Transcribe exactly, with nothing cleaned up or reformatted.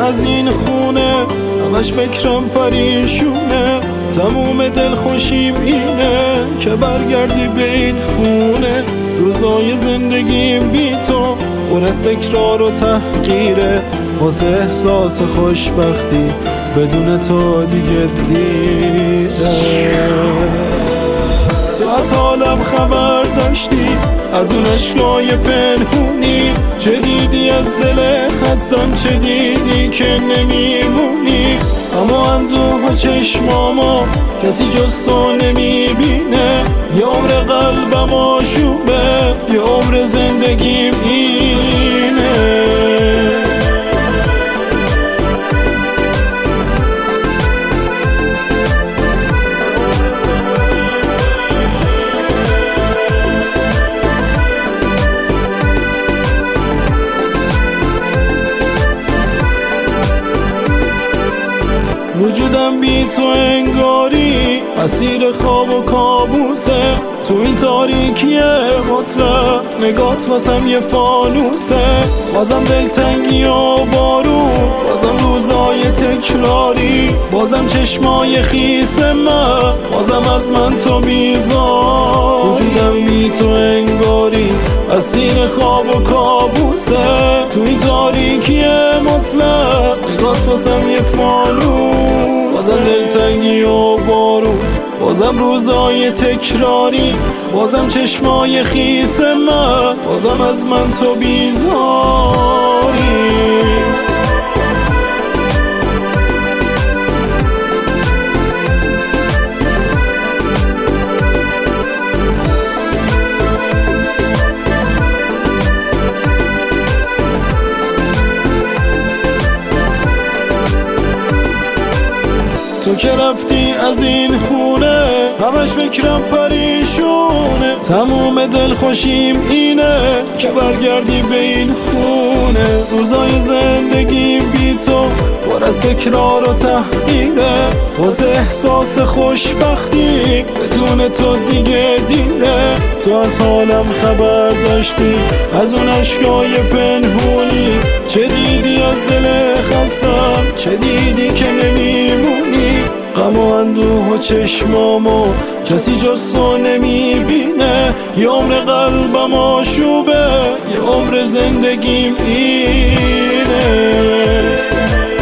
از این خونه، همش فکرم پریشونه. تموم دل خوشیم اینه که برگردی به این خونه. روزای زندگیم بی تو پر از تکرار و تحقیره، واسه احساس خوشبختی بدون تو دیگه دیره. تو از حالم خبر داشتی، از اون اشکای پنهونی، چه دیدی از دل خستم، چه دیدی که نمیمونی. اما اندوه و چشماما کسی جز تو نمیبینه. یه عمر قلبم آشوبه، یه عمر زندگیم اینه. وجودم بی تو انگاری اسیر خواب و کابوسه. تو این تاریکی مطلق نگات واسم یه فانوسه. بازم دلتنگی و بارون، بازم روزای تکراری، بازم چشمای خیس من، بازم از من تو بیزاری. وجودم بی تو انگاری اسیر خواب و کابوسه. تو این تاریکی مطلق نگات واسم یه فانوسه. بازم دلتنگی و بارون، بازم روزای تکراری، بازم چشمای خیس من، بازم از من تو بیزاری. تو که رفتی از این خونه، همش فکرم پریشونه. تموم دل خوشیم اینه که برگردی به این خونه. روزای زندگی بی تو پر از تکرار و تحقیره، واسه احساس خوشبختی بدون تو دیگه دیره. تو از حالم خبر داشتی، از اون اشکای پنهونی، چه دیدی از دل خستم، چه دیدی که نمیمونی. غم و اندوه و چشمامو کسی جز تو نمیبینه. یه عمر قلبم آشوبه، یه عمر زندگیم اینه.